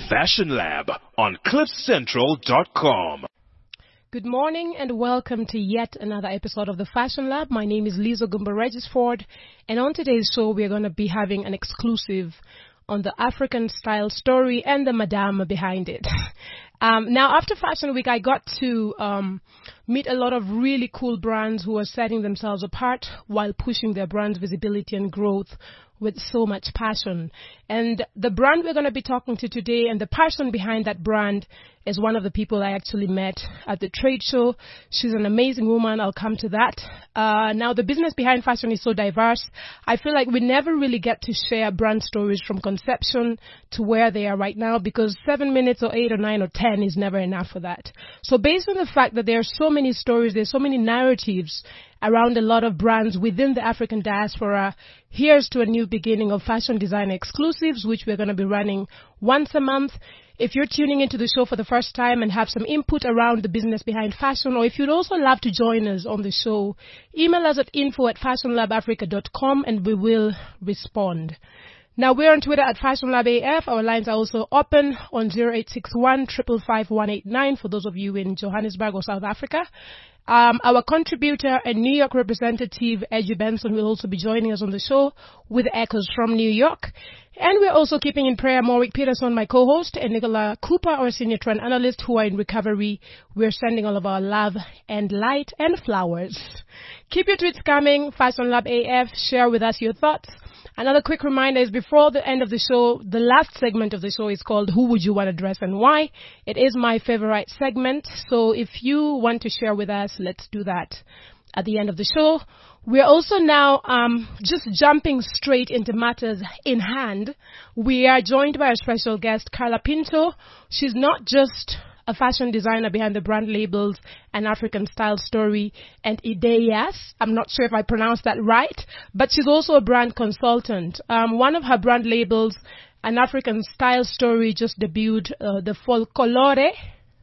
Fashion Lab on CliffCentral.com. Good morning and welcome to yet another episode of the Fashion Lab. My name is Lisa Gumba-Regisford, and on today's show we're going to be having an exclusive on the African style story and the madame behind it. Now, after Fashion Week, I got to meet a lot of really cool brands who are setting themselves apart while pushing their brand's visibility and growth with so much passion. And the brand we're going to be talking to today and the person behind that brand is one of the people I actually met at the trade show. She's an amazing woman. I'll come to that. Now, the business behind fashion is so diverse. I feel like we never really get to share brand stories from conception to where they are right now because 7 minutes or 8 or 9 or 10 is never enough for that. So based on the fact that there are so many stories, there's so many narratives around a lot of brands within the African diaspora, here's to a new beginning of fashion designer exclusives, which we're going to be running once a month. If you're tuning into the show for the first time and have some input around the business behind fashion, or if you'd also love to join us on the show, email us at info@fashionlabafrica.com and we will respond. Now, we're on Twitter at FashionLabAF. Our lines are also open on 0861 555 189 for those of you in Johannesburg or South Africa. Our contributor and New York representative, Edgy Benson, will also be joining us on the show with echoes from New York. And we're also keeping in prayer Morwick Peterson, my co-host, and Nicola Cooper, our senior trend analyst, who are in recovery. We're sending all of our love and light and flowers. Keep your tweets coming, Fashion Lab AF. Share with us your thoughts. Another quick reminder is before the end of the show, the last segment of the show is called Who Would You Want to Dress and Why? It is my favorite segment. So if you want to share with us, let's do that at the end of the show. We're also now just jumping straight into matters in hand. We are joined by a special guest, Carla Pinto. She's not just a fashion designer behind the brand labels An African Style Story and Ideas. I'm not sure if I pronounced that right, but she's also a brand consultant. One of her brand labels, An African Style Story, just debuted the Folklore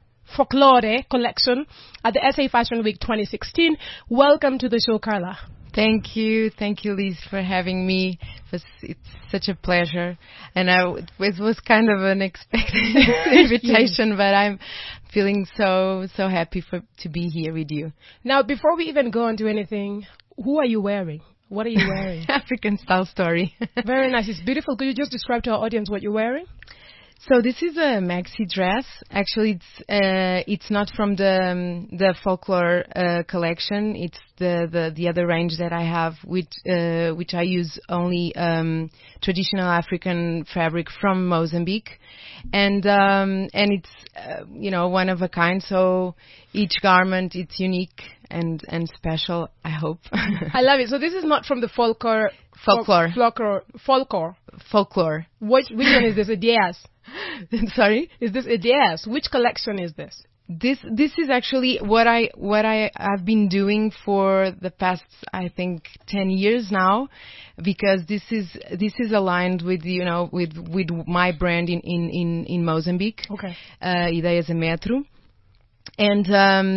collection at the SA Fashion Week 2016. Welcome to the show, Carla. Thank you, Liz, for having me. It's such a pleasure, and it was kind of an unexpected invitation, but I'm feeling so happy to be here with you. Now, before we even go on to anything, who are you wearing? What are you wearing? African Style Story. Very nice. It's beautiful. Could you just describe to our audience what you're wearing? So this is a maxi dress. Actually, it's not from the folklore collection. It's the other range that I have, which I use only traditional African fabric from Mozambique, and it's one of a kind. So each garment it's unique and special, I hope. I love it. So this is not from the folklore. Which one is this? Ideas. Sorry? Is this Ideas? Which collection is this? This is actually what I've been doing for the past, I think, 10 years now, because this is aligned with with my brand in Mozambique. Okay. Ideias Metro. And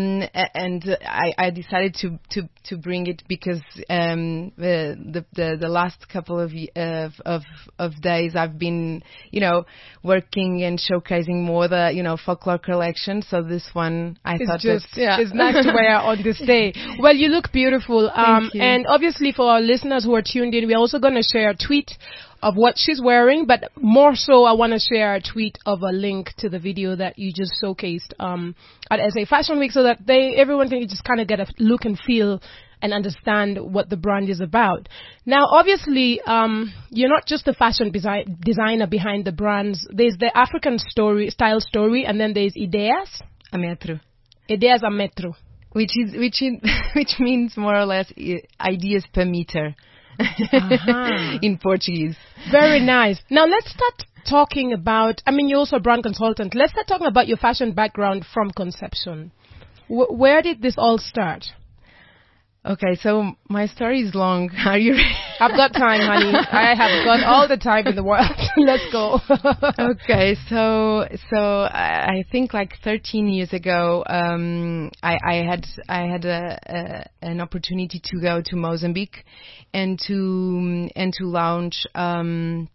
I decided to bring it because the last couple of days I've been working and showcasing more the folklore collection. So this one it's nice to wear on this day. Well, you look beautiful. Thank you. And obviously for our listeners who are tuned in, we're also going to share a tweet of what she's wearing, but more so I want to share a tweet of a link to the video that you just showcased at SA Fashion Week so that everyone can just kind of get a look and feel and understand what the brand is about. Now, obviously, you're not just the fashion designer behind the brands. There's the African style story, and then there's Ideas. A Metro. Ideas a Metro. Which means more or less ideas per meter. In Portuguese. Very nice. Now let's start talking about, you're also a brand consultant. Let's start talking about your fashion background from conception. Where did this all start? Okay, so my story is long. Are you ready? I've got time, honey. I have got all the time in the world. Let's go. Okay, so I think like 13 years ago, I had an opportunity to go to Mozambique and to launch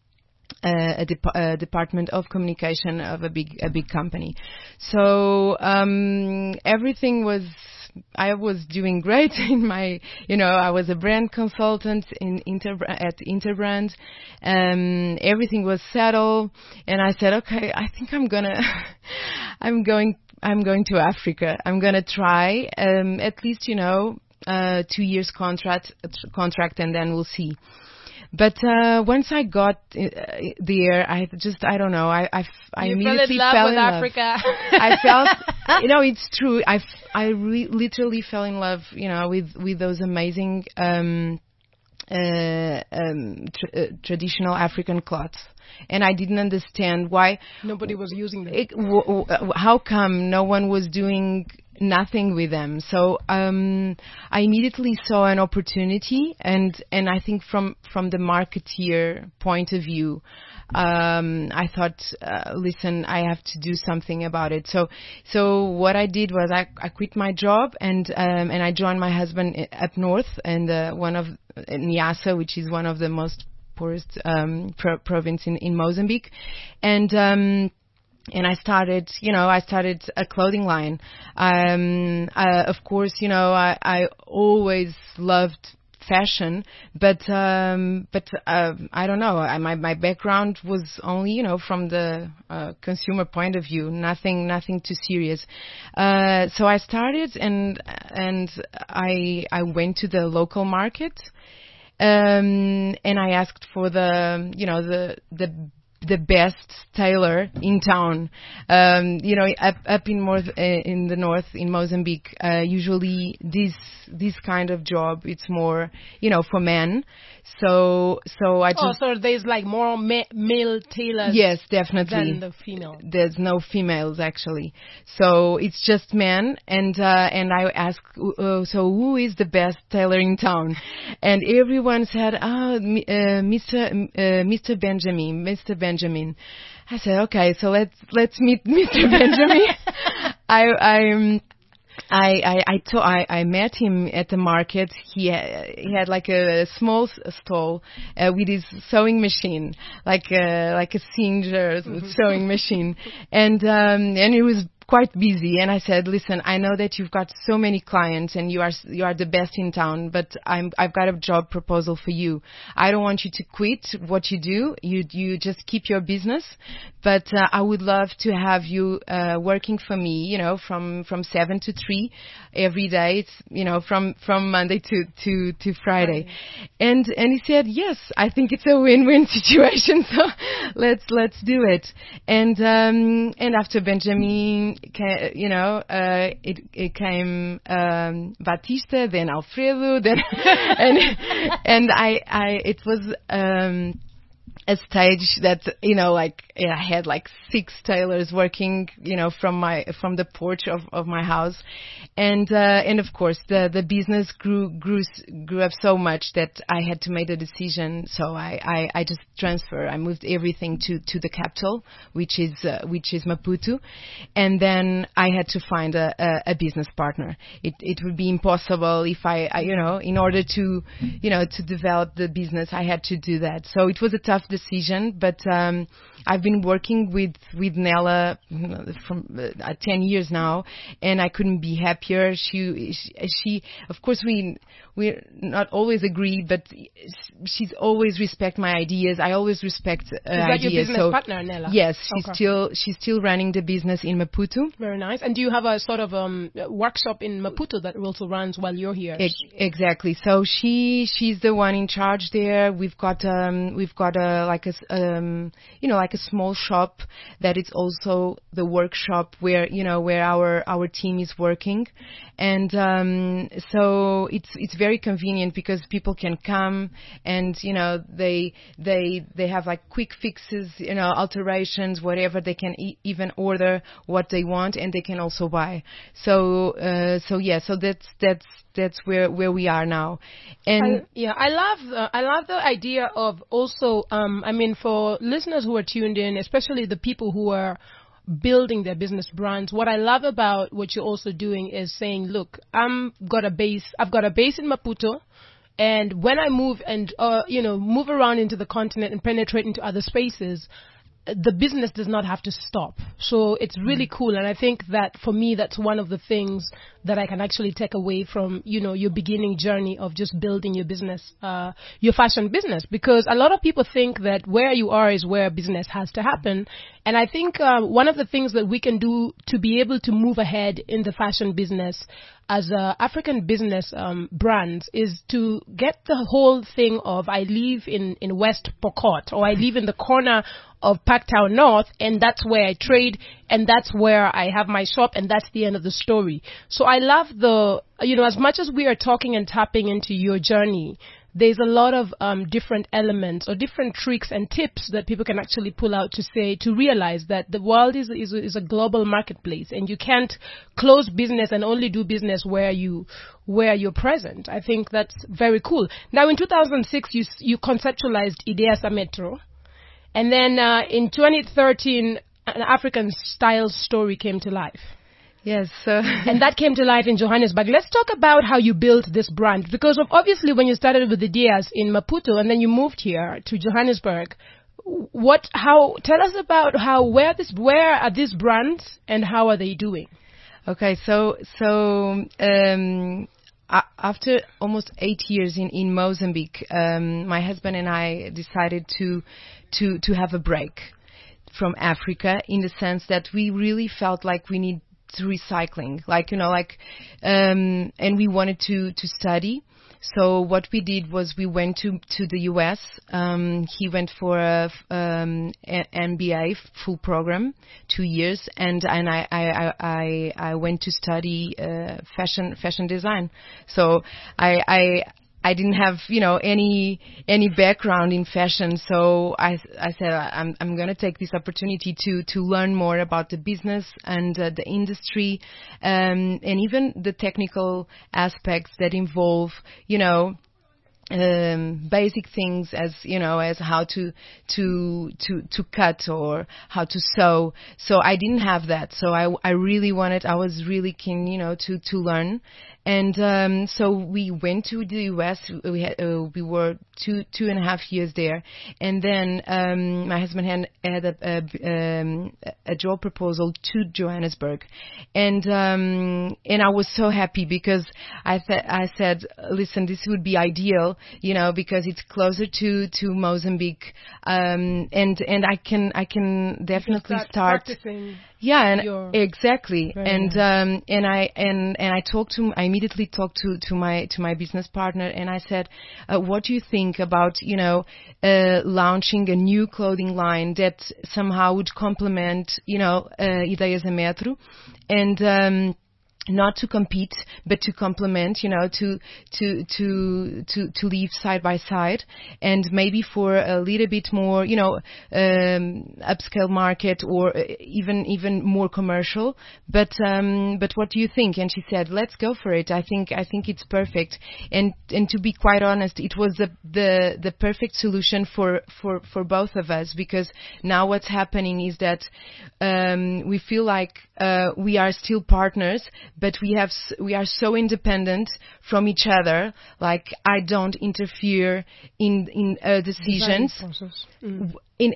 a department of communication of a big company. So everything was. I was doing great in my, I was a brand consultant at Interbrand. Everything was settled, and I said, okay, I think I'm going to Africa. I'm gonna try at least 2 years contract, and then we'll see. But once I got there, I don't know. I immediately fell in love with Africa. I felt, it's true. I literally fell in love, with those amazing traditional African cloths, and I didn't understand why nobody was using them. How come no one was doing nothing with them? So I immediately saw an opportunity, and I think from the marketeer point of view, I thought, listen, I have to do something about it. So what I did was I quit my job, and I joined my husband up north, and Niassa, which is one of the most poorest province in Mozambique, and I started a clothing line. Of course, I always loved fashion, but I don't know. My background was only, from the consumer point of view, nothing too serious. So I started, and I went to the local market, and I asked for the best tailor in town. Up in the north in Mozambique, usually this kind of job, it's more, for men. So I just... so there's like more male tailors. Yes, definitely. Than the female. There's no females actually. So it's just men, and I asked, so who is the best tailor in town? And everyone said, Mr. Benjamin. I said, okay, so let's meet Mr. Benjamin. I met him at the market. He had like a small stall with his sewing machine, like a Singer sewing machine, and he was quite busy. And I said, listen, I know that you've got so many clients and you are the best in town, but I've got a job proposal for you. I don't want you to quit what you do. You just keep your business, but I would love to have you working for me, from 7 to 3 every day. It's from Monday to Friday. And he said, yes, I think it's a win-win situation. So let's do it. And after Benjamin, it came Batista, then Alfredo, then and it was a stage that I had like 6 tailors working from the porch of my house, and of course the business grew up so much that I had to make a decision. So I just transferred. I moved everything to the capital, which is Maputo, and then I had to find a business partner. It would be impossible if I in order to develop the business, I had to do that. So it was a tough decision, but I've been working with Nella from 10 years now, and I couldn't be happier. She of course we're not always agree, but she's always respect my ideas. I always respect ideas. Is that your business partner, Nella? Yes, she's still running the business in Maputo. Very nice. And do you have a sort of workshop in Maputo that also runs while you're here? Exactly. So she's the one in charge there. We've got like a small shop that is also the workshop where our team is working, and so it's very convenient because people can come and they have like quick fixes, alterations, whatever. They can even order what they want, and they can also buy. So that's where we are now. And I love the idea of also for listeners who are tuned in, especially the people who are building their business brands. What I love about what you're also doing is saying, look, I've got a base in Maputo, And when I move and, move around into the continent and penetrate into other spaces, the business does not have to stop. So it's really cool. And I think that for me, that's one of the things that I can actually take away from, your beginning journey of just building your business, your fashion business, because a lot of people think that where you are is where business has to happen. And I think one of the things that we can do to be able to move ahead in the fashion business as African business brands is to get the whole thing of I live in West Pokot, or I live in the corner of Parktown North, and that's where I trade, and that's where I have my shop, and that's the end of the story. So I love as much as we are talking and tapping into your journey, there's a lot of different elements or different tricks and tips that people can actually pull out to realize that the world is a global marketplace, and you can't close business and only do business where you're present. I think that's very cool. Now, in 2006, you conceptualized Ideas Metro, and then in 2013, an African style story came to life. Yes. And that came to life in Johannesburg. Let's talk about how you built this brand, because obviously when you started with Ideas in Maputo and then you moved here to Johannesburg, tell us about where are these brands and how are they doing? Okay, so after almost 8 years in Mozambique, my husband and I decided to have a break from Africa, in the sense that we really felt like we need to recycling, and we wanted to study. So what we did was we went to the US. He went for a MBA full program, 2 years, and I went to study fashion design. So I didn't have, any background in fashion, so I said I'm going to take this opportunity to learn more about the business and the industry, and even the technical aspects that involve, basic things as how to cut or how to sew. So I didn't have that. So I was really keen, to learn. And so we went to the US. We were two and a half years there, and then my husband had a job proposal to Johannesburg, and I was so happy because I said, listen, this would be ideal, because it's closer to Mozambique, and I can definitely start practicing. Yeah, and exactly. And I immediately talked to my business partner, and I said, what do you think about launching a new clothing line that somehow would complement Ideias Metro, and not to compete, but to complement, to live side by side, and maybe for a little bit more, upscale market, or even more commercial. But what do you think? And she said, let's go for it. I think it's perfect. And to be quite honest, it was the perfect solution for both of us, because now what's happening is that we feel like we are still partners, but we are so independent from each other. Like, I don't interfere in decisions in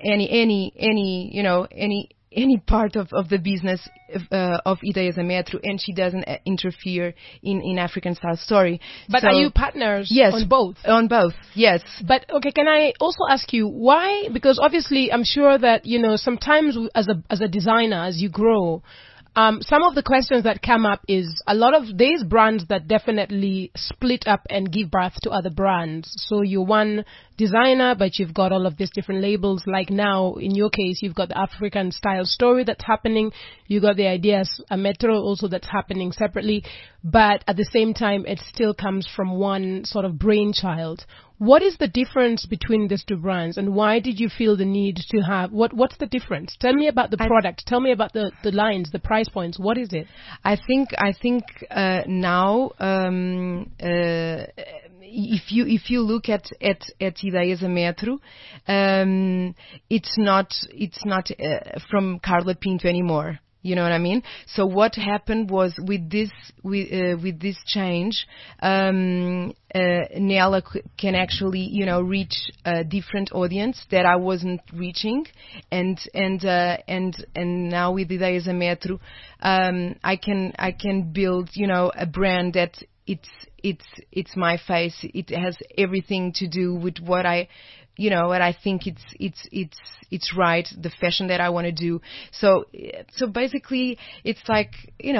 any part of the business of Ideias Metro, and she doesn't interfere in African Style Story. But are you partners? Yes, on both? On both, yes. But okay, can I also ask you why? Because obviously, I'm sure that sometimes as a designer, as you grow, some of the questions that come up is a lot of these brands that definitely split up and give birth to other brands. So you're one designer, but you've got all of these different labels. Like now, in your case, you've got the African Style Story that's happening. You got the Ideas Metro also that's happening separately. But at the same time, it still comes from one sort of brainchild. What is the difference between these two brands, and why did you feel the need to have, what's the difference? Tell me about the product. Tell me about the lines, the price points. What is it? I think now, if you look at Ideias Metro, it's not from Carla Pinto anymore. You know what I mean? So what happened was with this change, Nela can actually, reach a different audience that I wasn't reaching, and now with Ideias a Metro, I can build, a brand that it's my face. It has everything to do with what I think it's right, the fashion that I want to do. So basically, it's like,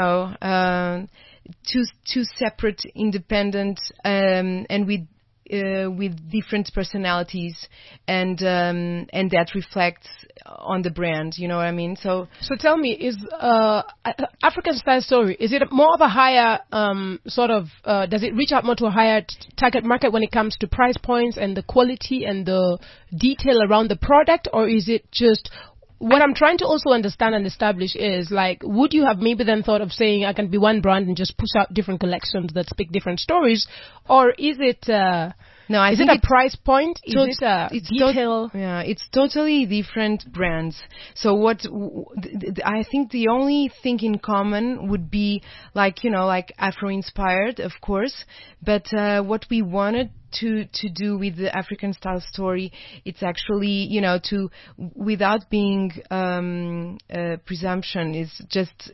two separate, independent, and with different personalities, and that reflects on the brand. You know what I mean? So tell me, is African Style Story, is it more of a higher does it reach out more to a higher target market when it comes to price points and the quality and the detail around the product, or is it just? What I'm trying to also understand and establish is, like, would you have maybe then thought of saying I can be one brand and just push out different collections that speak different stories, or is it? No, I is think it a price point? Is it a detail? It's totally different brands. So I think the only thing in common would be like Afro-inspired, of course, but what we wanted to do with the African Style Story, it's actually, without being presumption, is just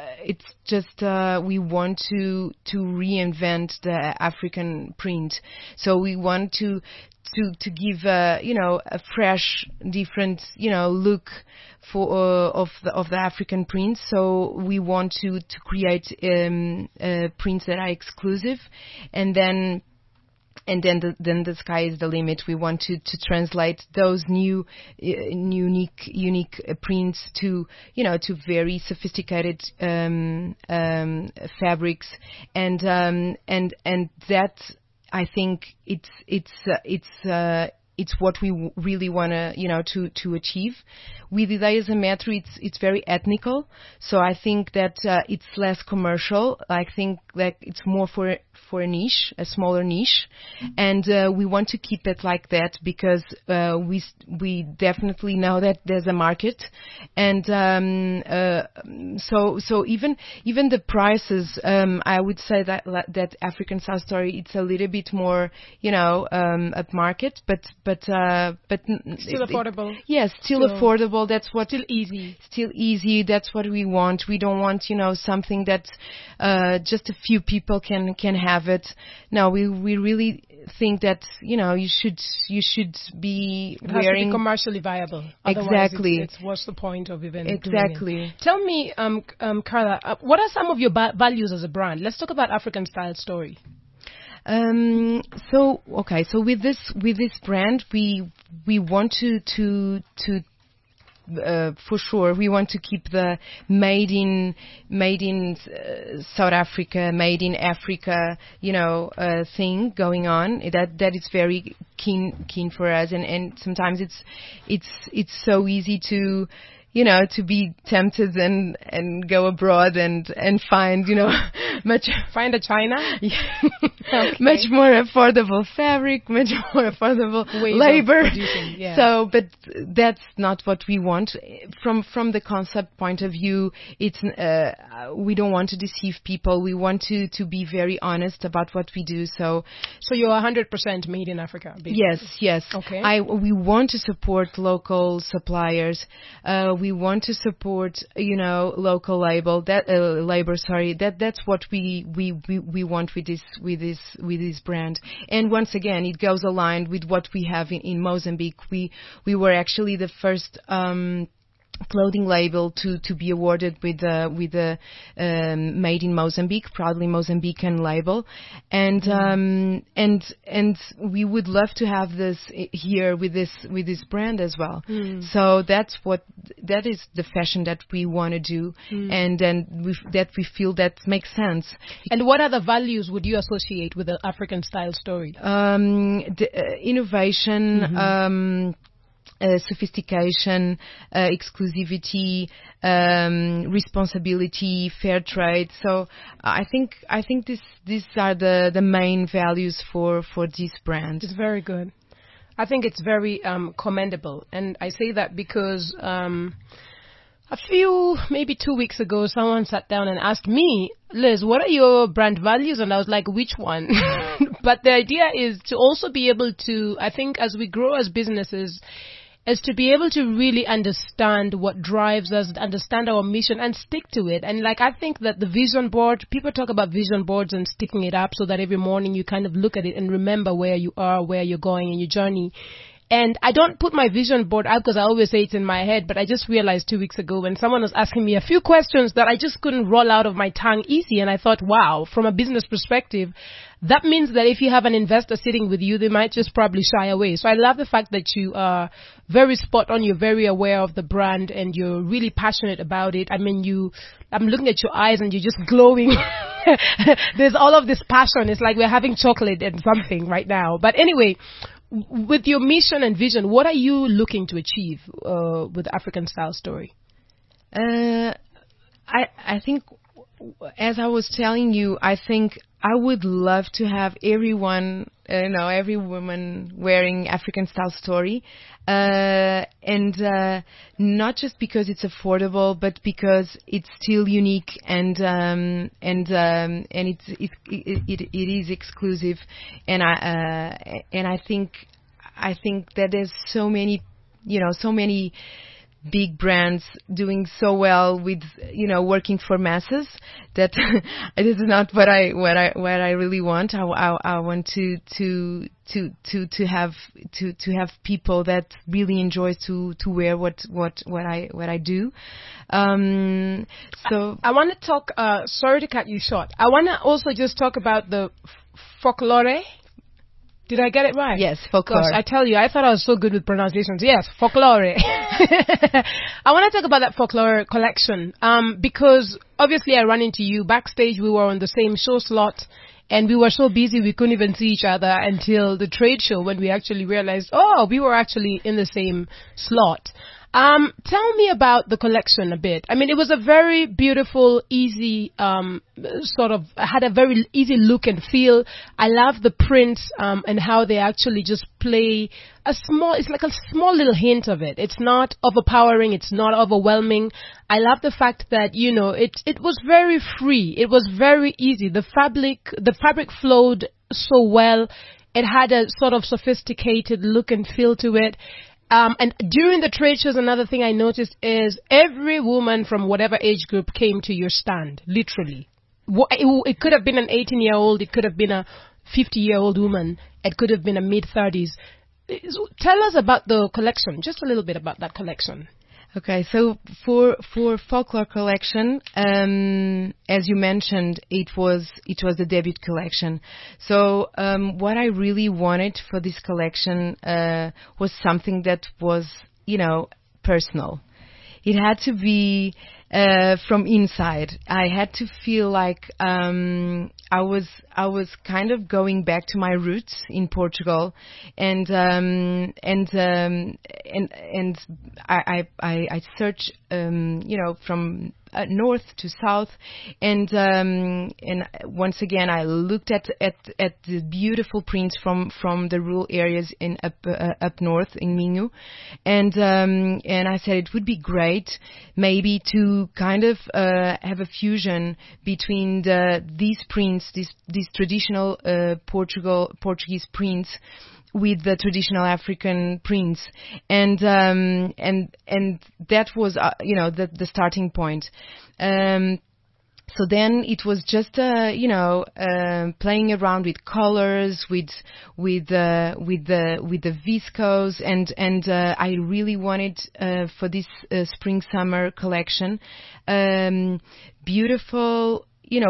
we want to reinvent the African print. So we want to give a fresh, different look of the African prints. So we want to create prints that are exclusive, and then the sky is the limit. We want to translate those new, unique prints to very sophisticated fabrics, and that, I think, it's what we really want to achieve. With Ideias a Metro, it's very ethnical, so I think that it's less commercial. I think that it's more for a niche, a smaller niche, and we want to keep it like that because we definitely know that there's a market, and so even the prices, I would say that African Style Story, it's a little bit more at market, but still affordable. Yes, still affordable. That's what. Still easy. Still easy. That's what we want. We don't want something that just a few people can have it. No, we really think that you should be it has wearing. to be commercially viable. Exactly. It's what's the point of even exactly doing it? Tell me, Carla, what are some of your values as a brand? Let's talk about African Style Story. So with this brand, we want to for sure we want to keep the made in South Africa, made in Africa, thing going on. That is very keen for us, and sometimes it's so easy to be tempted and go abroad and find, find a China, okay. Much more affordable fabric, much more affordable ways labor. Of producing, yeah. So, but that's not what we want. From the concept point of view, it's we don't want to deceive people. We want to be very honest about what we do. So you're 100% made in Africa, basically. Yes. Okay. We want to support local suppliers. We want to support, local labor. Sorry, that's what we want with this brand. And once again, it goes aligned with what we have in Mozambique. We were actually the first clothing label to be awarded with the Made in Mozambique, proudly Mozambican label, and we would love to have this here with this brand as well. So that is the fashion that we want to do, and then we feel that makes sense. And what other values would you associate with the African Style Story? Innovation. Sophistication, exclusivity, responsibility, fair trade. So I think these are the main values for this brand. It's very good. I think it's very commendable, and I say that because A few, maybe 2 weeks ago, someone sat down and asked me, Liz, what are your brand values? And I was like, which one? But the idea is to also be able to, I think as we grow as businesses, is to be able to really understand what drives us, understand our mission and stick to it. And like, I think that the vision board, people talk about vision boards and sticking it up so that every morning you kind of look at it and remember where you are, where you're going in your journey. And I don't put my vision board out because I always say it's in my head, but I just realized 2 weeks ago when someone was asking me a few questions that I just couldn't roll out of my tongue easy. And I thought, wow, from a business perspective, that means that if you have an investor sitting with you, they might just probably shy away. So I love the fact that you are very spot on. You're very aware of the brand and you're really passionate about it. I mean, I'm looking at your eyes and you're just glowing. There's all of this passion. It's like we're having chocolate and something right now. But anyway, with your mission and vision, what are you looking to achieve with African Style Story? I think, as I was telling you, I think I would love to have every woman wearing African Style Story, and not just because it's affordable, but because it's still unique and it is exclusive, and I think that there's so many big brands doing so well with working for masses that this is not what I really want. I want to have people that really enjoys to wear what I do. So I want to talk. Sorry to cut you short. I want to also just talk about the folklore. Did I get it right? Yes, folklore. Gosh, I tell you, I thought I was so good with pronunciations. Yes, folklore. I want to talk about that folklore collection because obviously I ran into you backstage. We were on the same show slot and we were so busy we couldn't even see each other until the trade show when we actually realized, we were actually in the same slot. Tell me about the collection a bit. I mean, it was a very beautiful, easy, had a very easy look and feel. I love the prints, and how they actually just play it's like a small little hint of it. It's not overpowering. It's not overwhelming. I love the fact that, it was very free. It was very easy. The fabric flowed so well. It had a sort of sophisticated look and feel to it. And during the trade shows, another thing I noticed is every woman from whatever age group came to your stand, literally. It could have been an 18-year-old, it could have been a 50-year-old woman, it could have been a mid-30s. Tell us about the collection, just a little bit about that collection. Okay, so for folklore collection, as you mentioned, it was the debut collection. So what I really wanted for this collection was something that was, personal. It had to be from inside. I had to feel like I was kind of going back to my roots in Portugal, and I search from north to south, and once again I looked at the beautiful prints from the rural areas in up north in Minho, and I said it would be great maybe to kind of have a fusion between these prints, these traditional Portuguese prints with the traditional African prints, and that was the starting point. So then it was just playing around with colors, with the viscose, and I really wanted for this spring summer collection beautiful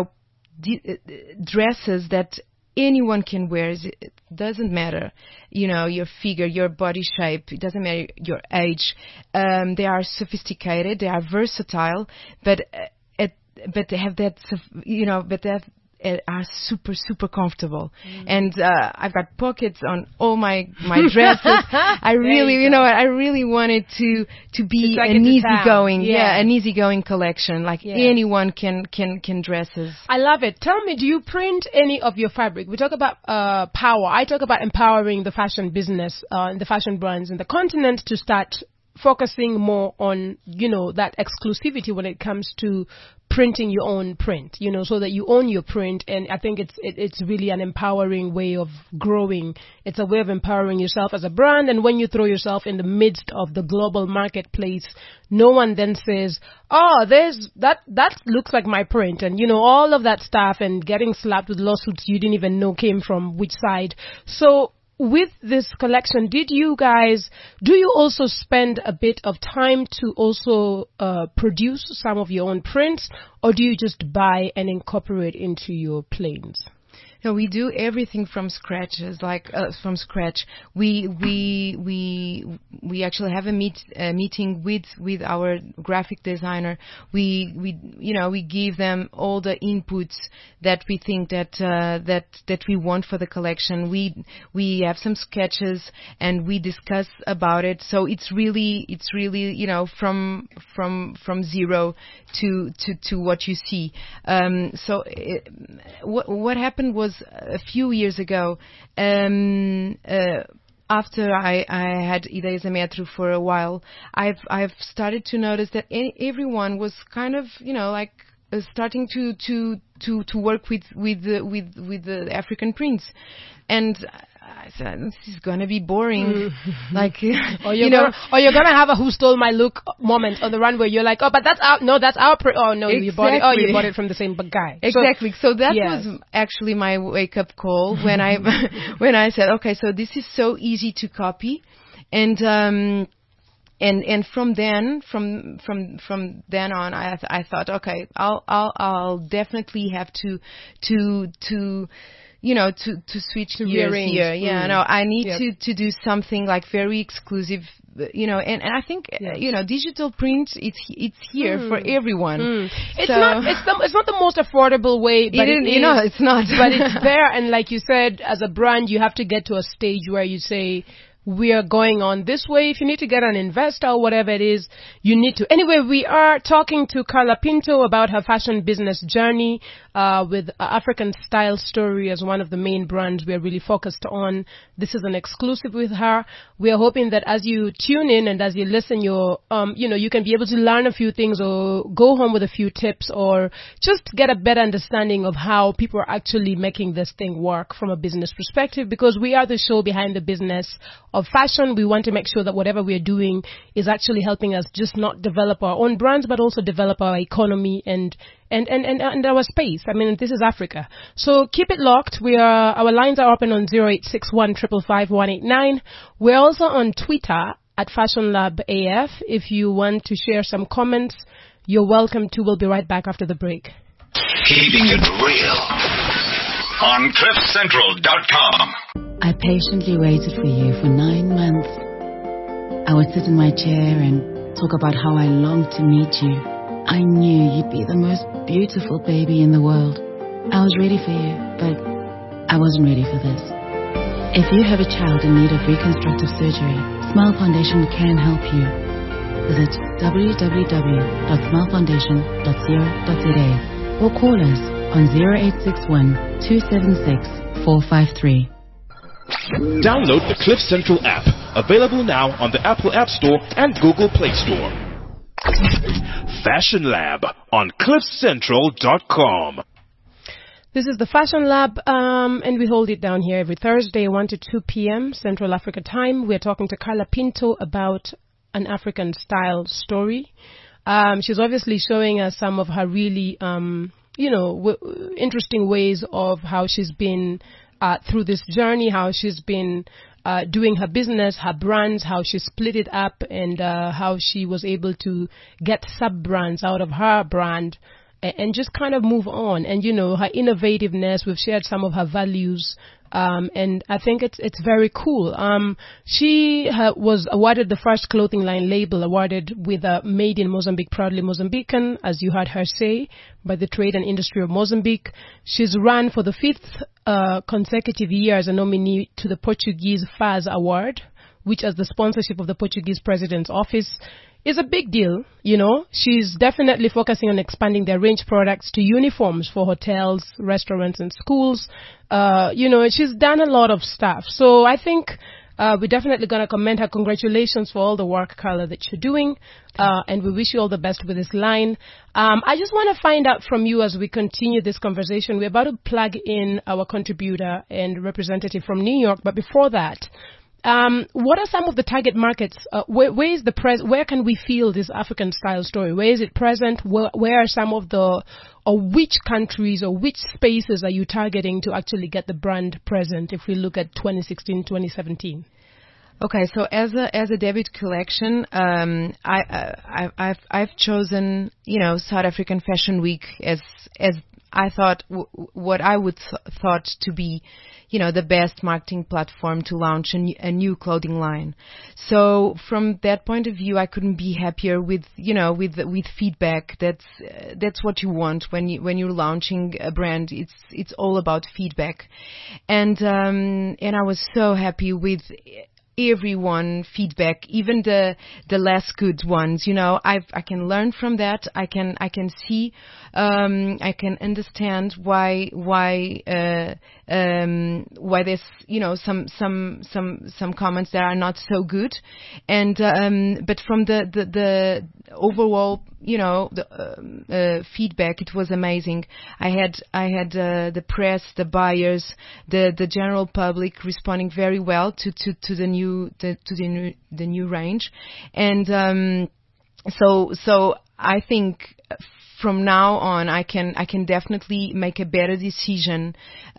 dresses that anyone can wear. It doesn't matter, your figure, your body shape. It doesn't matter your age. They are sophisticated. They are versatile, but they have that, but they are super comfortable. And I've got pockets on all my dresses. I really wanted to be like an easygoing, an easygoing collection. Like anyone can dresses. I love it. Tell me, do you print any of your fabric? We talk about power. I talk about empowering the fashion business, and the fashion brands in the continent to start focusing more on, that exclusivity when it comes to printing your own print, so that you own your print. And I think it's really an empowering way of growing. It's a way of empowering yourself as a brand. And when you throw yourself in the midst of the global marketplace, no one then says, oh, that looks like my print, and all of that stuff, and getting slapped with lawsuits you didn't even know came from which side. So with this collection, do you also spend a bit of time to also produce some of your own prints, or do you just buy and incorporate into your planes? No, we do everything from scratch. From scratch. We actually have a meeting with our graphic designer. We give them all the inputs that we think that we want for the collection. We have some sketches and we discuss about it. So it's really from zero to what you see. What happened was, a few years ago, after I had Ideias a Metro for a while, I've started to notice that everyone was kind of starting to work with the African prints, and I said, this is gonna be boring. Or you're gonna have a "who stole my look" moment on the run where you're like, oh, but that's our print. Oh no, exactly. you bought it from the same guy. Exactly. So that was actually my wake up call when I said, okay, so this is so easy to copy, and from then on, I thought, okay, I'll definitely have to switch to gears rearrange. Here. Yeah, no, I need to do something like very exclusive, and I think, digital print, it's here for everyone. It's not the most affordable way, but it's not. But it's there, and like you said, as a brand, you have to get to a stage where you say, we are going on this way. If you need to get an investor or whatever it is, you need to. Anyway, we are talking to Carla Pinto about her fashion business journey with African Style Story as one of the main brands we are really focused on. This is an exclusive with her. We are hoping that as you tune in and as you listen, you can be able to learn a few things or go home with a few tips or just get a better understanding of how people are actually making this thing work from a business perspective, because we are the show behind the business of fashion. We want to make sure that whatever we are doing is actually helping us just not develop our own brands, but also develop our economy and our space. I mean, this is Africa. So keep it locked. Our lines are open on 0861 555 189. We're also on Twitter at Fashion Lab AF. If you want to share some comments, you're welcome to. We'll be right back after the break. Keeping it real on CliffCentral.com. I patiently waited for you for 9 months. I would sit in my chair and talk about how I longed to meet you. I knew you'd be the most beautiful baby in the world. I was ready for you, but I wasn't ready for this. If you have a child in need of reconstructive surgery, Smile Foundation can help you. Visit www.smilefoundation.co.za or call us on 0861 276 453. Download the Cliff Central app, available now on the Apple App Store and Google Play Store. Fashion Lab on CliffCentral.com. This is the Fashion Lab, and we hold it down here every Thursday, 1 to 2 p.m. Central Africa time. We're talking to Carla Pinto about an African style story. She's obviously showing us some of her really, interesting ways of how she's been through this journey, how she's been doing her business, her brands, how she split it up, and how she was able to get sub-brands out of her brand and just kind of move on. And, her innovativeness, we've shared some of her values, and I think it's very cool. She was awarded the first clothing line label awarded with a Made in Mozambique, Proudly Mozambican, as you heard her say, by the Trade and Industry of Mozambique. She's run for the 5th consecutive year as a nominee to the Portuguese FAS Award, which, as the sponsorship of the Portuguese President's Office, is a big deal. She's definitely focusing on expanding their range products to uniforms for hotels, restaurants, and schools. She's done a lot of stuff. So I think We're definitely going to commend her. Congratulations for all the work, Carla, that you're doing. And we wish you all the best with this line. I just want to find out from you as we continue this conversation. We're about to plug in our contributor and representative from New York. But before that, what are some of the target markets? Where is where can we feel this African style story? Where is it present? Where are some of or which countries or which spaces are you targeting to actually get the brand present if we look at 2016, 2017? Okay, so as a debut collection, I've chosen, South African Fashion Week as I thought what I would thought to be, the best marketing platform to launch a new clothing line. So from that point of view, I couldn't be happier with feedback. That's what you want when you're launching a brand. It's all about feedback, and I was so happy with everyone feedback, even the less good ones. I can learn from that. I can see, I can understand why there's some comments that are not so good, and but from the overall feedback, it was amazing. I had the press, the buyers, the general public responding very well to the new range, and so I think from now on I can definitely make a better decision,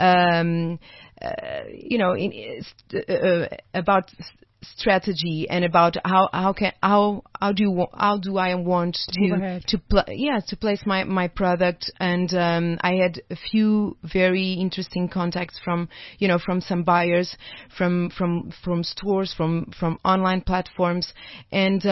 about strategy and about how do I want to place my product, and I had a few very interesting contacts from some buyers from stores, from online platforms, and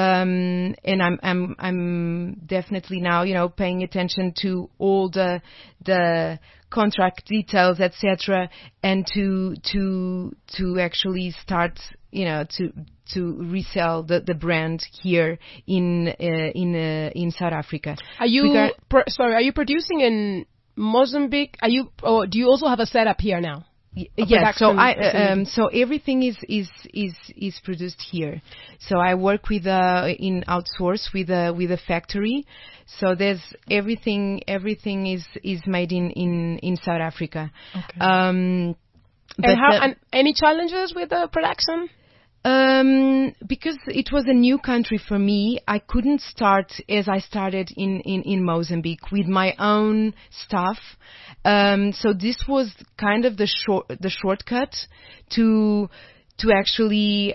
I'm definitely now paying attention to all the contract details, etc., and to actually start to resell the brand here in South Africa. Are you are you producing in Mozambique? Or do you also have a setup here now? Yes, so everything is produced here. So I work with in outsource with a factory. So there's everything is made in South Africa. Okay. And any challenges with the production? Because it was a new country for me, I couldn't start as I started in Mozambique with my own stuff. So this was kind of the shortcut to actually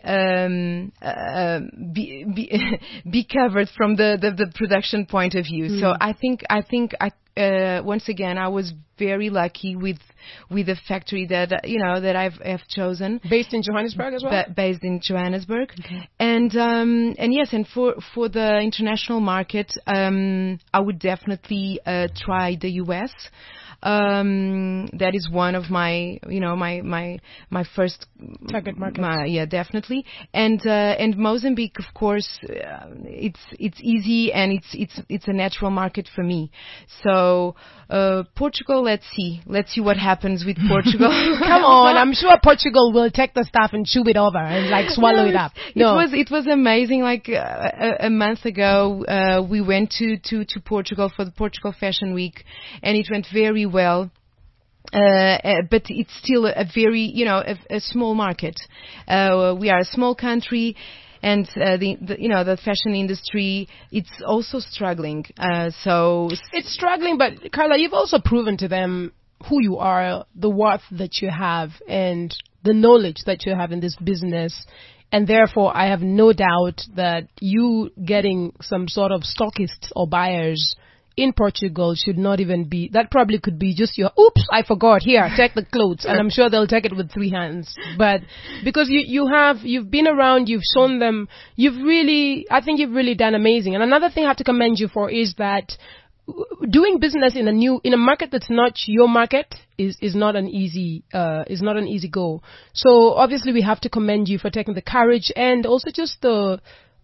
be covered from the production point of view. So I think once again I was very lucky with the factory that that I've chosen. Based in Johannesburg as well. Based in Johannesburg, okay. And yes, and for the international market, I would definitely try the US. That is one of my my first target market. Yeah, definitely. And Mozambique, of course, it's easy and it's a natural market for me. So Portugal, let's see what happens with Portugal. Come on, I'm sure Portugal will take the stuff and chew it over and swallow it up. No. It was amazing. Like a month ago, we went to Portugal for the Portugal Fashion Week, and it went very well. But it's still a very, a small market. We are a small country, and the fashion industry, it's also struggling. So it's struggling, but Carla, you've also proven to them who you are, the worth that you have, and the knowledge that you have in this business. And therefore, I have no doubt that you getting some sort of stockists or buyers in Portugal should not even be, that probably could be just your, oops, I forgot, here, take the clothes. And I'm sure they'll take it with 3 hands. But because you've been around, you've shown them, I think you've really done amazing. And another thing I have to commend you for is that doing business in a market that's not your market is not an easy goal. So obviously we have to commend you for taking the courage and also just the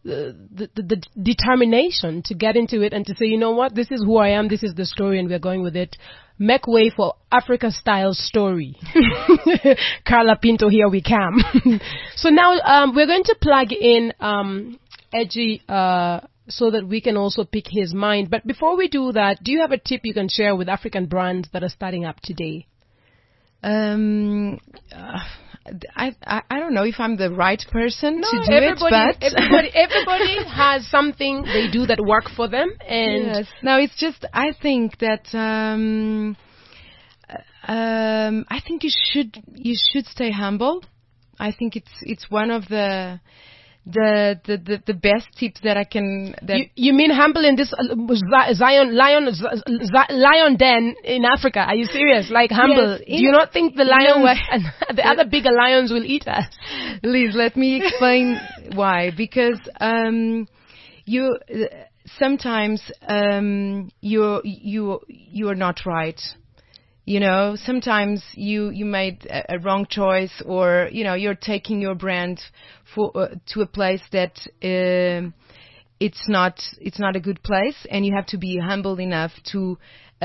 the determination to get into it and to say, you know what, this is who I am, this is the story, and we're going with it. Make way for Africa-style story. Carla Pinto, here we come. So now we're going to plug in Edgy so that we can also pick his mind. But before we do that, do you have a tip you can share with African brands that are starting up today? I don't know if I'm the right person to do it, but everybody has something they do that work for them, and yes. No, it's just I think that I think you should stay humble. I think it's one of the best tips that I can. You mean humble in this lion den in Africa? Are you serious? Like humble? Yes, do you not think the lions and the other bigger lions will eat us? Liz, let me explain why. Because you sometimes you're not right. You know, sometimes you made a wrong choice, or you know, you're taking your brand to a place that it's not a good place, and you have to be humble enough to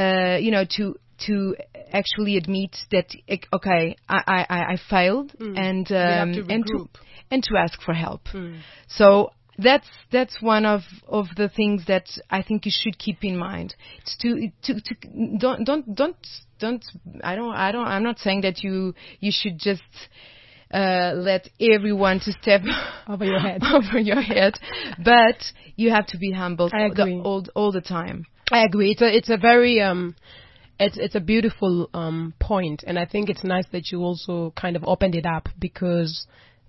to actually admit that okay, I failed, and to ask for help. So that's one of the things that I think you should keep in mind. It's I'm not saying that you should just let everyone to step over your head, but you have to be humble all the time. I agree. It's a very it's a beautiful point, and I think it's nice that you also kind of opened it up, because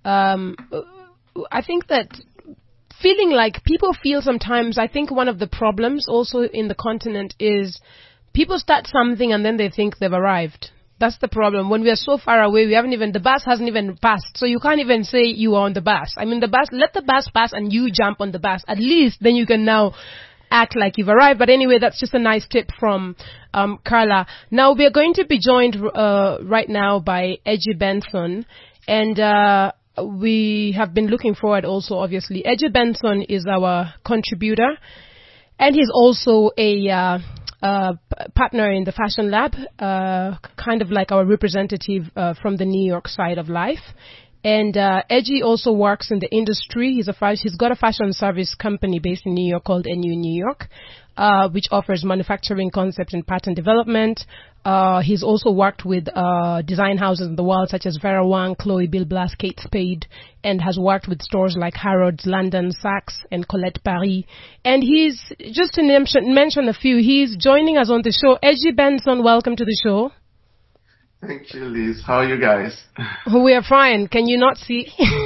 I think that feeling like people feel sometimes, I think one of the problems also in the continent is people start something and then they think they've arrived. That's the problem. When we are so far away, the bus hasn't even passed. So you can't even say you are on the bus. I mean, let the bus pass and you jump on the bus. At least then you can now act like you've arrived. But anyway, that's just a nice tip from Carla. Now we are going to be joined right now by Edgy Benson. And we have been looking forward also, obviously. Edgy Benson is our contributor. And he's also a partner in the Fashion Lab, kind of like our representative from the New York side of life. And Edgy also works in the industry. He's got a fashion service company based in New York called NU New York, which offers manufacturing concept and pattern development. He's also worked with design houses in the world such as Vera Wang, Chloe Bill Blass, Kate Spade, and has worked with stores like Harrods, London, Saks, and Colette Paris. And he's, just to mention a few, he's joining us on the show. Edgy Benson, welcome to the show. Thank you, Liz. How are you guys? We are fine. Can you not see?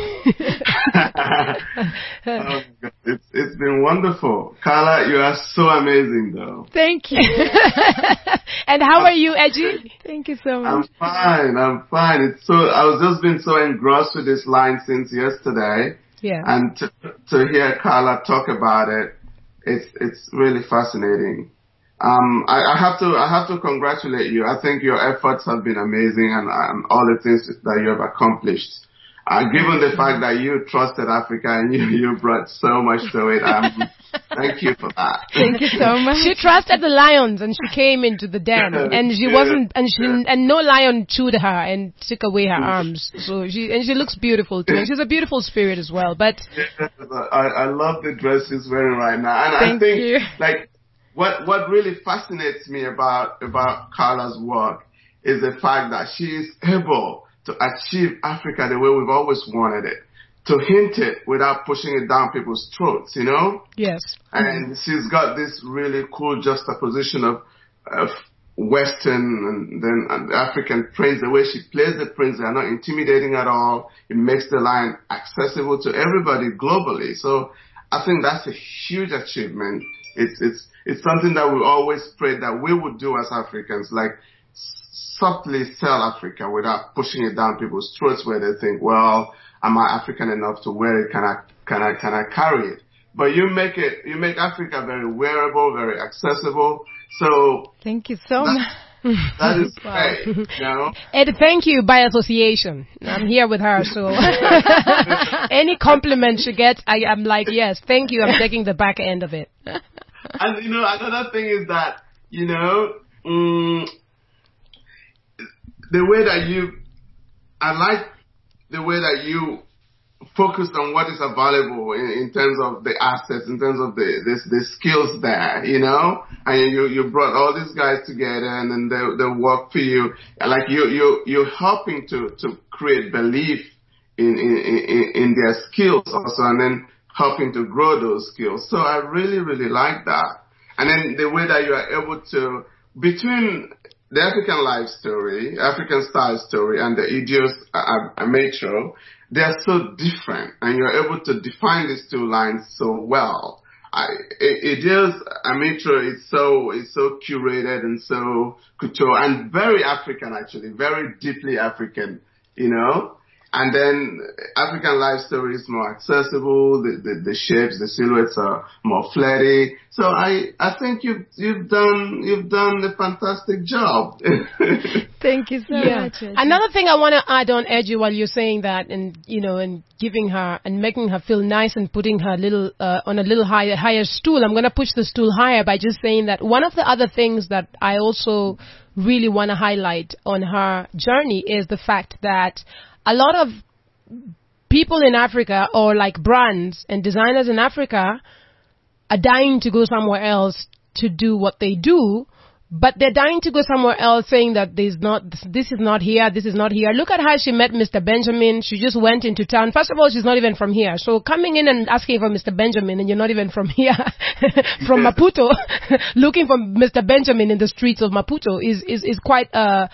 It's been wonderful. Carla, you are so amazing, though. Thank you. And how are you, Edgy? Thank you so much. I'm fine. I was just been so engrossed with this line since yesterday. Yeah. And to hear Carla talk about it, it's really fascinating. I have to congratulate you. I think your efforts have been amazing, and all the things that you have accomplished. Given the fact that you trusted Africa and you brought so much to it, thank you for that. Thank you so much. She trusted the lions, and she came into the den, and and no lion chewed her and took away her arms. So she looks beautiful too, and she's a beautiful spirit as well. But I love the dress she's wearing right now, and I think like. What really fascinates me about Carla's work is the fact that she is able to achieve Africa the way we've always wanted it, to hint it without pushing it down people's throats, you know? Yes. And she's got this really cool juxtaposition of Western and African prints. The way she plays the prints, they are not intimidating at all. It makes the line accessible to everybody globally. So I think that's a huge achievement. It's something that we always prayed that we would do as Africans, like softly sell Africa without pushing it down people's throats where they think, well, am I African enough to wear it? Can I carry it? But you make Africa very wearable, very accessible. So thank you so much. That is great, you know. Ed, thank you by association. I'm here with her, so any compliment she gets, I'm like, yes, thank you. I'm taking the back end of it. And, you know, another thing is that, you know, I like the way that you focused on what is available in terms of the assets, in terms of the skills there, you know, and you brought all these guys together and then they work for you. Like you're helping to create belief in their skills also, and then helping to grow those skills. So I really, really like that. And then the way that you are able to, between the African life story, African style story, and the Idios Ametro, they are so different, and you're able to define these two lines so well. Idios Ametro is so curated and so couture and very African, actually, very deeply African, you know. And then African life story is more accessible. The shapes, the silhouettes are more flirty. So I think you've done a fantastic job. Thank you so much. Another thing I want to add on, Edgy, while you're saying that, and you know, and giving her and making her feel nice and putting her on a little higher stool. I'm going to push the stool higher by just saying that one of the other things that I also really want to highlight on her journey is the fact that a lot of people in Africa, or like brands and designers in Africa, are dying to go somewhere else to do what they do, but they're dying to go somewhere else saying that this is not here. Look at how she met Mr. Benjamin. She just went into town. First of all, she's not even from here. So coming in and asking for Mr. Benjamin and you're not even from here, from Maputo, looking for Mr. Benjamin in the streets of Maputo is quite a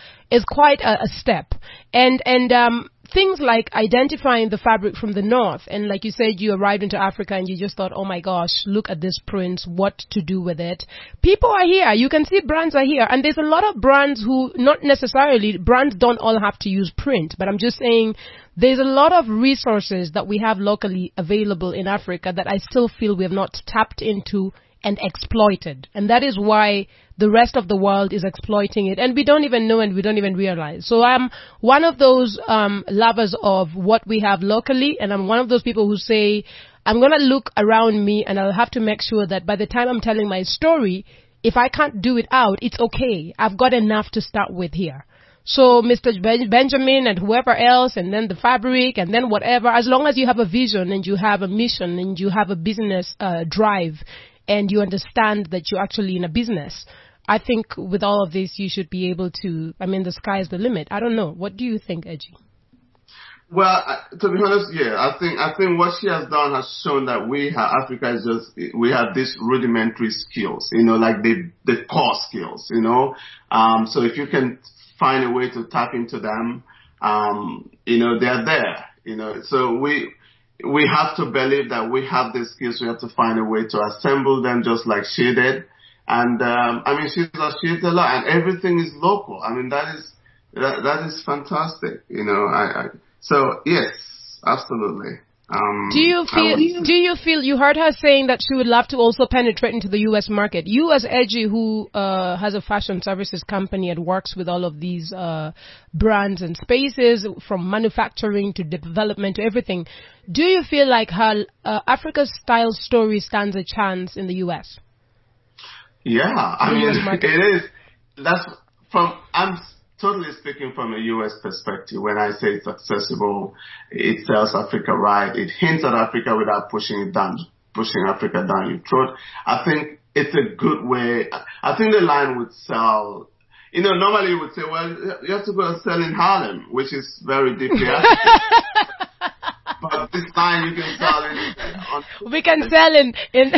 step. And things like identifying the fabric from the north, and like you said, you arrived into Africa and you just thought, oh my gosh, look at this print, what to do with it. People are here. You can see brands are here. And there's a lot of brands who, not necessarily, brands don't all have to use print, but I'm just saying there's a lot of resources that we have locally available in Africa that I still feel we have not tapped into and exploited. And that is why the rest of the world is exploiting it. And we don't even know and we don't even realize. So I'm one of those lovers of what we have locally. And I'm one of those people who say, I'm going to look around me and I'll have to make sure that by the time I'm telling my story, if I can't do it out, it's okay. I've got enough to start with here. So Mr. Benjamin and whoever else, and then the fabric, and then whatever, as long as you have a vision and you have a mission and you have a business drive, and you understand that you're actually in a business, I think with all of this, you should be able to, I mean, the sky's the limit. I don't know. What do you think, Edgy? Well, to be honest, yeah, I think what she has done has shown that Africa is just, we have these rudimentary skills, you know, like the core skills, you know. So if you can find a way to tap into them, you know, they're there, you know. So we have to believe that we have the skills. We have to find a way to assemble them just like she did. And, I mean, she's achieved a lot and everything is local. I mean, that is fantastic, you know. So yes, absolutely. Do you feel, you heard her saying that she would love to also penetrate into the U.S. market. You as Edgy, who has a fashion services company and works with all of these brands and spaces, from manufacturing to development to everything, do you feel like her Africa's style story stands a chance in the U.S.? Yeah, I mean, it is. I'm totally speaking from a U.S. perspective. When I say it's accessible, it tells Africa right. It hints at Africa without pushing Africa down your throat. I think it's a good way. I think the line would sell. You know, normally you would say, well, you have to go and sell in Harlem, which is very deeply African. But this line you can sell in. We can sell in.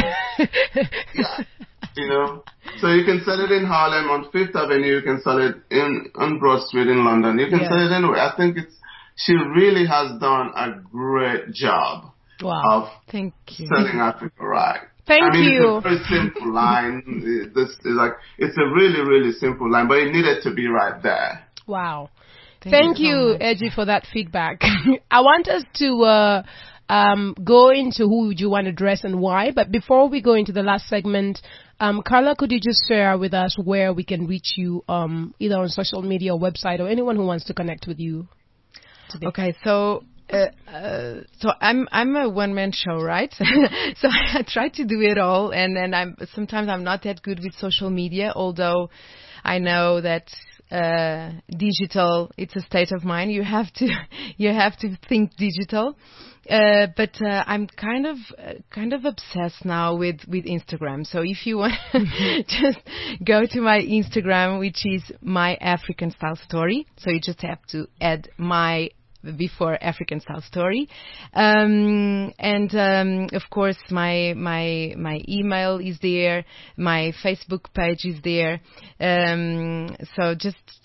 Yeah. You know, so you can sell it in Harlem on Fifth Avenue. You can sell it on Broad Street in London. You can sell it anywhere. I think she really has done a great job of selling Africa right. Thank you. It's a very simple line. It's a really, really simple line, but it needed to be right there. Wow. Thank you, Edgy, for that feedback. I want us to go into who you want to dress and why, but before we go into the last segment, Carla, could you just share with us where we can reach you, either on social media or website, or anyone who wants to connect with you today? Okay, so I'm a one-man show, right? So I try to do it all, and sometimes I'm not that good with social media, although I know that digital, it's a state of mind. You have to think digital. But I'm kind of obsessed now with Instagram. So if you want, just go to my Instagram, which is My African Style Story. So you just have to add my before African Style Story, and of course my email is there, my Facebook page is there, so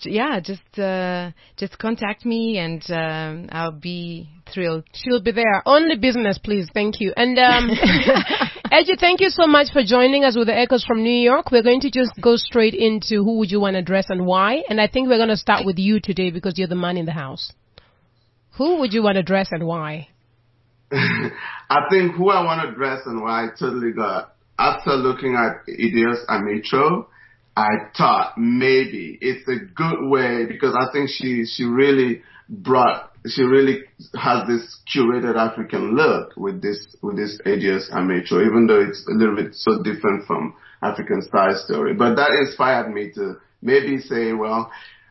just contact me, and I'll be thrilled. She'll be there. Only business, please. Thank you. And Edgy, thank you so much for joining us with the Echoes from New York. We're going to just go straight into who would you want to dress and why, and I think we're going to start with you today because you're the man in the house. Who would you want to dress and why? I think who I want to dress and why I totally got. After looking at Idios Ametro, I thought maybe it's a good way because I think she really has this curated African look with this Idios Ametro, even though it's a little bit so different from African Style Story. But that inspired me to maybe say, well,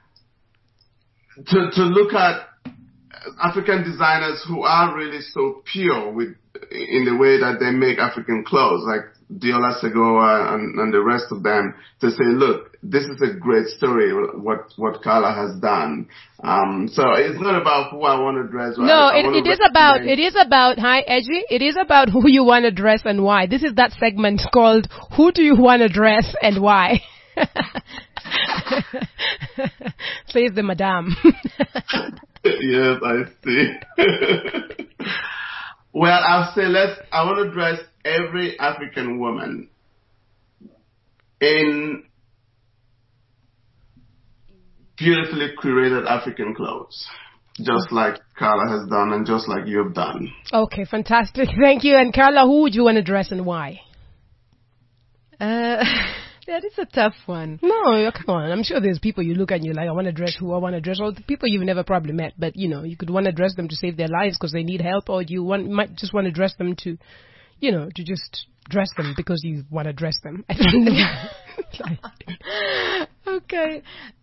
to look at African designers who are really so pure in the way that they make African clothes, like Diola Segoa and the rest of them, to say, look, this is a great story, what Carla has done. So it's not about who I want to dress. No, it is about, hi, Edgy, it is about who you want to dress and why. This is that segment called Who Do You Want to Dress and Why? Says the madame. Yes, I see. Well, I'll say I want to dress every African woman in beautifully curated African clothes, just like Carla has done and just like you have done. Okay, fantastic. Thank you. And Carla, who would you want to dress and why? That is a tough one. No, come on. I'm sure there's people you look at and you're like, I want to dress who I want to dress, or the people you've never probably met, but you could want to dress them to save their lives because they need help, or you might just want to dress them to just dress them because you want to dress them. I don't know. Okay.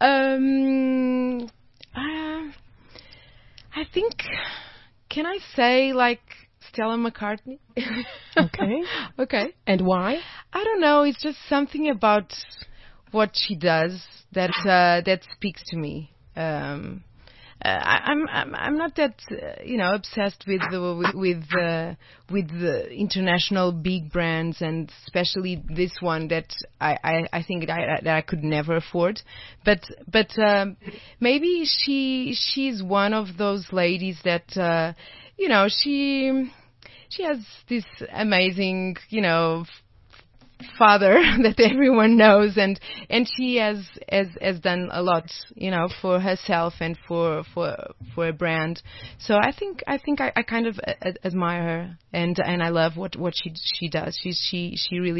I think, can I say like Stella McCartney? Okay. And why? I don't know. It's just something about what she does that speaks to me. I'm not that obsessed with the international big brands, and especially this one that I think that I could never afford. But maybe she's one of those ladies that she has this amazing, father that everyone knows, and she has done a lot, for herself and for a brand. So I think I kind of admire her, and I love what she does. She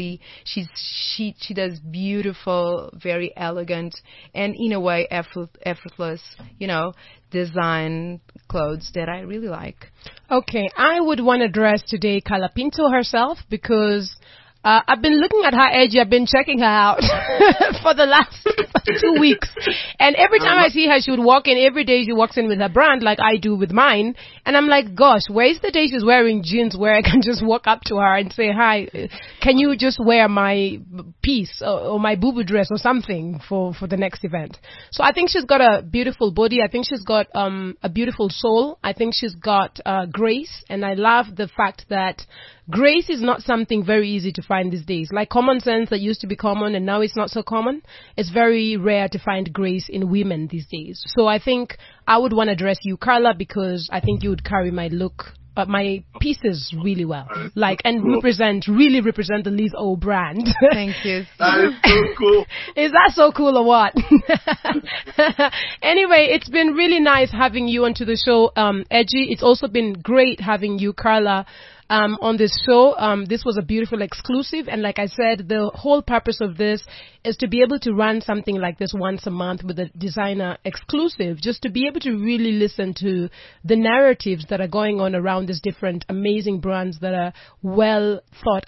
does beautiful, very elegant, and in a way effortless, design clothes that I really like. Okay, I would want to dress today Carla Pinto herself because I've been looking at her Edgy. I've been checking her out for the last 2 weeks. And every time I see her, she would walk in. Every day she walks in with her brand like I do with mine. And I'm like, gosh, where's the day she's wearing jeans where I can just walk up to her and say, hi, can you just wear my piece or my boo-boo dress or something for the next event? So I think she's got a beautiful body. I think she's got a beautiful soul. I think she's got grace. And I love the fact that grace is not something very easy to find these days. Like common sense that used to be common and now it's not so common. It's very rare to find grace in women these days. So I think I would want to dress you, Carla, because I think you would carry my look, my pieces really well. Really represent the Liz O brand. Thank you. That is so cool. Is that so cool or what? Anyway, it's been really nice having you onto the show, Edgy. It's also been great having you, Carla, on this show. This was a beautiful exclusive. And like I said, the whole purpose of this is to be able to run something like this once a month with a designer exclusive, just to be able to really listen to the narratives that are going on around these different amazing brands that are well thought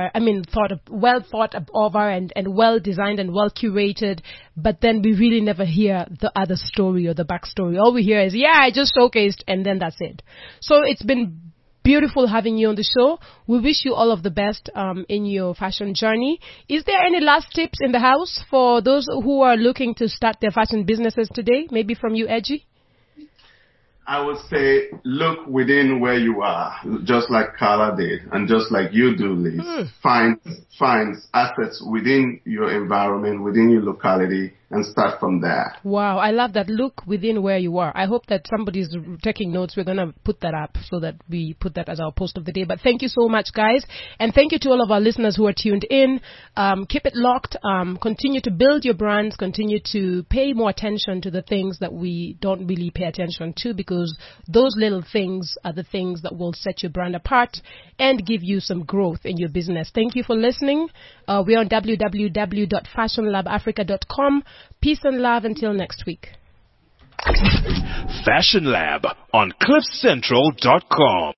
over and well designed and well curated, but then we really never hear the other story or the backstory. All we hear is, I just showcased, and then that's it. So it's been beautiful having you on the show. We wish you all of the best in your fashion journey. Is there any last tips in the house for those who are looking to start their fashion businesses today? Maybe from you, Edgy? I would say look within where you are, just like Carla did, and just like you do, Liz. Find assets within your environment, within your locality, and start from there. Wow, I love that. Look within where you are. I hope that somebody's taking notes. We're going to put that up so that we put that as our post of the day. But thank you so much, guys. And thank you to all of our listeners who are tuned in. Keep it locked. Continue to build your brands. Continue to pay more attention to the things that we don't really pay attention to, because those little things are the things that will set your brand apart and give you some growth in your business. Thank you for listening. We're on www.fashionlabafrica.com. Peace and love until next week. Fashion Lab on CliffCentral.com.